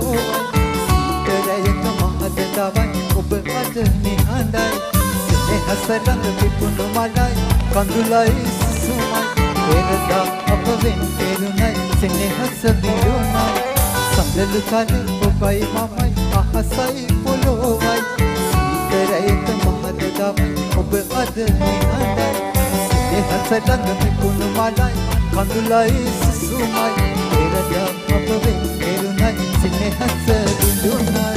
පොළොවයි සීකරයක මහද දවයි ඔබ අද නිහඬයි සෙනෙහස ළඟ පිපුණු මලයි කඳුලයි සුසුමයි පෙරදා අප වෙන් කෙරුණයි සෙනෙහස බිඳුණයි සඳලු තලි ඔබයි මමයි අහසයි පොළොවයි සීකරයක මහද දවයි ඔබ අද නිහඬයි සෙනෙහස ළඟ පිපුණු මලයි කඳුලයි සුසුමයි පෙරදා අප වෙන් කෙරුණයි සෙනෙහස බිඳුණයි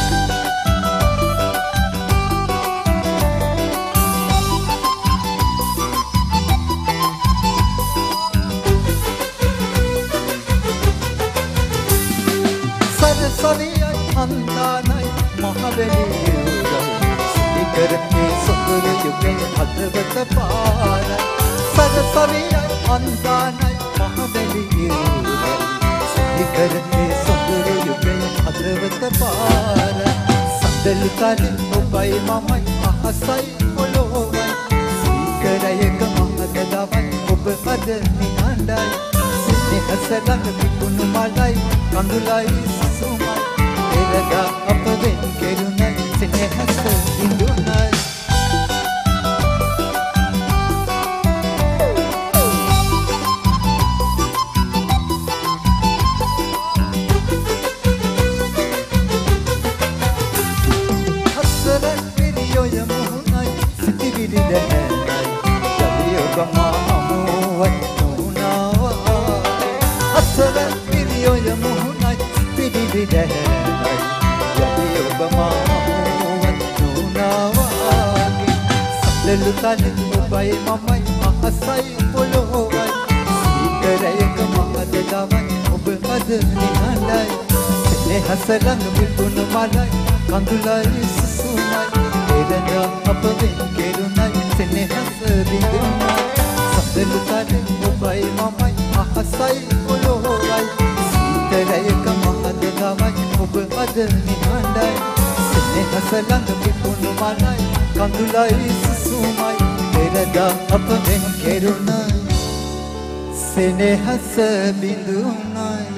සවියයි අන්දානයි මහවැලියුරයි සිකරන්නේ සොඳුරු යුගයේ හදවත පාරයි සවියයි අන්දානයි මහවැලියුරයි සිකරන්නේ සොඳුරු යුගයේ හදවත පාරයි සඳලු තලි ඔබයි මමයි අහසයි පොළොවයි සීකරයක මහද දවයි ඔබ අද නිහඬයි සෙනෙහස ළඟ පිපුණු මලයි කඳුලයි සුසුමයි පෙරදා අප වෙන් කෙරුණයි සෙනෙහස බිඳුණයි හසර පිරියොය මුහුණයි සිටිවිලි දැහැනයි යලි ඔබ මා හමුවයි නුනාවා හසර පිරියොය මුහුණයි සිටිවිලි දැහැනයි යලි ඔබ මා හමුවයි නුනාවාගේ සඳලු තලි ඔබයි මමයි අහසයි පොළොවයි සීකරයක මහද දවයි ඔබ අද නිහඬයි සෙනෙහස ළඟ පිපුණු මලයි කඳුලයි සුසුමයි පෙරදා අප වෙන් කෙරුණයි සෙනෙහස බිඳුණයි සඳලු තලි ඔබයි මමයි අහසයි පොළොවයි සීකරයක මහද දවයි ඔබ අද නිහඬයි සෙනෙහස ළඟ පිපුණු මලයි කඳුලයි සුසුමයි පෙරදා අප වෙන් කෙරුණයි සෙනෙහස බිඳුණයි